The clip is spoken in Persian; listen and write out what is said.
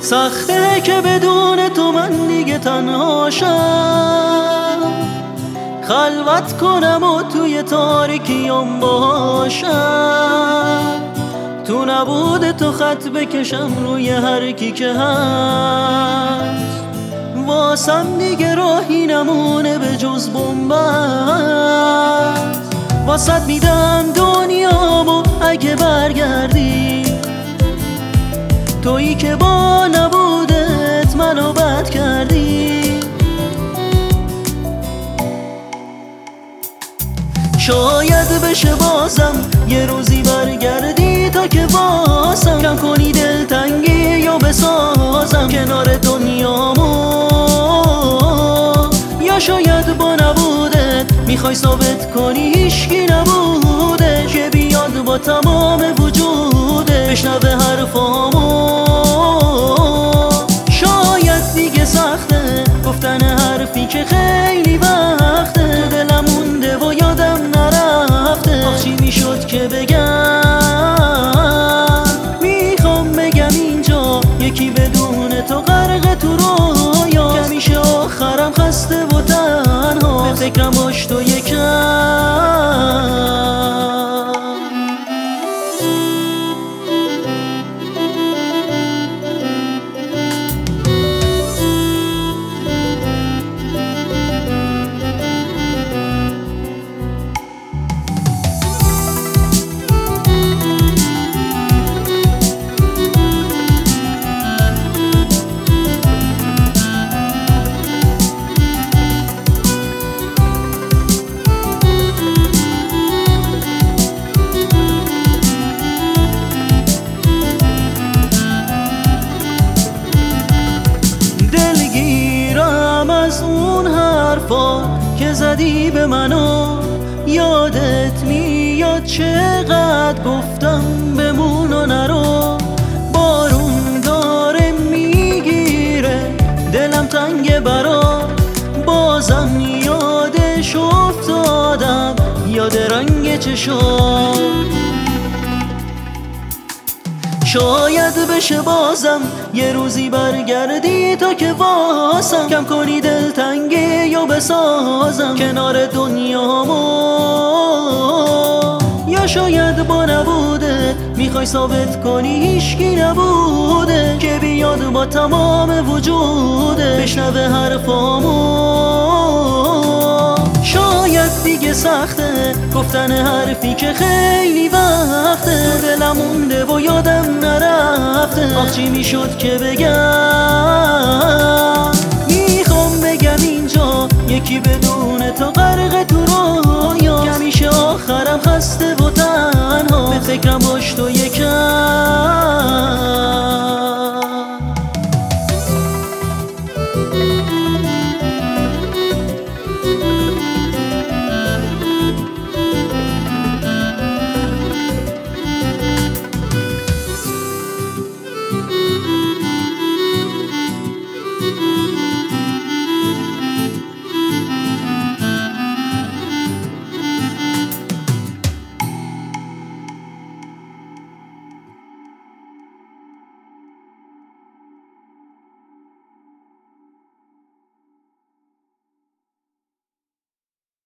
سخته که بدون تو من دیگه تنهاشم، خلوت کنم و توی تاریکیم باشم، تو نبود تو خط بکشم روی هر کی که هست، واسم دیگه راهی نمونه به جز بنبست. واسط میدم دنیامو اگه برگردی، تویی که با نبودت منو بد کردی. شاید بشه بازم یه روزی برگردی تا که واسم کم کنی دلتنگی یا بسازم کنار دنیامو، یا شاید با نبودت میخوای ثابت کنی هیچکی نبوده، که بیاد با تمام وجوده بشنوه حرفامو. شاید دیگه سخته گفتن حرفی که خیلی وقته تو دلم مونده و یادم نرفته. آخ چی میشد که بگم، میخوام بگم اینجا یکی بدون تو غرق تو رویا، که میشه آخرم خسته و تنها به فکرم باش تو یکم. که زدی به منو یادت میاد چقدر گفتم بمون و نرو. بارون داره میگیره دلم تنگ برات، بازم یادش افتادم یاد رنگ چشات. شاید بشه بازم یه روزی برگردی تا که واسم کم کنی دلتنگی یا بسازم کنار دنیامو، یا شاید با نبودت میخوای ثابت کنی هیچکی نبوده، که بیاد با تمام وجوده بشنوه حرفامو. شاید دیگه سخته گفتن حرفی که خیلی وقته دلم مونده و یادم نرفته. آخ چی میشد که بگم، میخوام بگم اینجا یکی بدون تو غرق تو رویا، که میشه آخرم خسته و تنها به فکرم باش تو